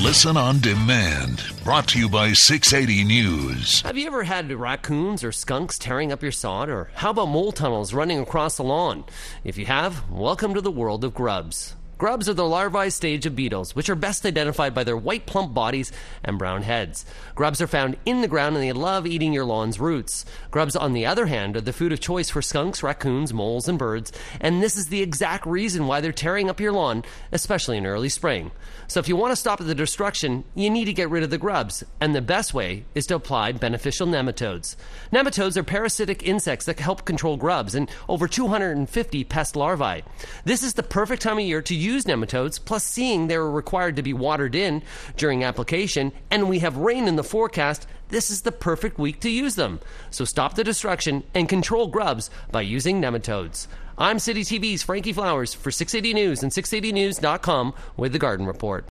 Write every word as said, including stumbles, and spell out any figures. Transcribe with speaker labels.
Speaker 1: Listen on demand. Brought to you by six eighty News.
Speaker 2: Have you ever had raccoons or skunks tearing up your sod? Or how about mole tunnels running across the lawn? If you have, welcome to the world of grubs. Grubs are the larvae stage of beetles, which are best identified by their white plump bodies and brown heads. Grubs are found in the ground and they love eating your lawn's roots. Grubs, on the other hand, are the food of choice for skunks, raccoons, moles, and birds, and this is the exact reason why they're tearing up your lawn, especially in early spring. So if you want to stop the destruction, you need to get rid of the grubs, and the best way is to apply beneficial nematodes. Nematodes are parasitic insects that help control grubs and over two hundred fifty pest larvae. This is the perfect time of year to use Use nematodes, plus seeing they are required to be watered in during application, and we have rain in the forecast, this is the perfect week to use them. So stop the destruction and control grubs by using nematodes. I'm City T V's Frankie Flowers for six eighty News and six eighty news dot com with the Garden Report.